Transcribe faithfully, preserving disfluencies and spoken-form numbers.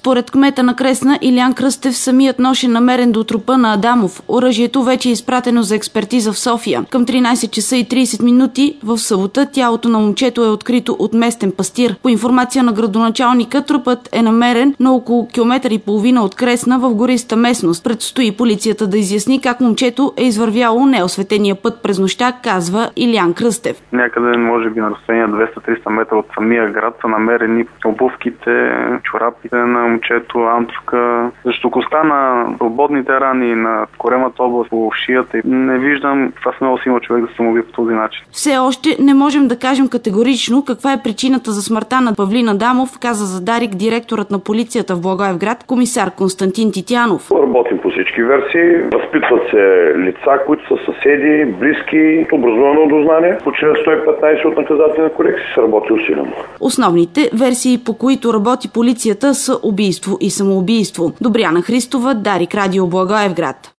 Според кмета на Кресна Илиян Кръстев, самият нож е намерен до трупа на Адамов. Оръжието вече е изпратено за експертиза в София. Към тринайсет часа и трийсет минути в събота тялото на момчето е открито от местен пастир. По информация на градоначалника, трупът е намерен на около километър и половина от Кресна в гориста местност. Предстои полицията да изясни как момчето е извървяло неосветения път през нощта, казва Илиян Кръстев. Някъде, може би на разстояние двеста-триста метра от самия град са намерени обувките, чорапите на момчето, антовка. Жестокостта на свободните рани на коремата област по шията. Не виждам това смело си има човек да се самоуби по този начин. Все още не можем да кажем категорично каква е причината за смъртта на Павлин Адамов, каза за Дарик директорът на полицията в Благоевград, комисар Константин Титянов. Работим по всички версии. Възпитват се лица, които са съседи, близки, образувано дознание. По член сто и петнайсет от наказателния кодекс се работи усилено. Основните версии, по които работи полицията, са убийство и самоубийство. Добряна Христова, Дарик, Радио Благоевград.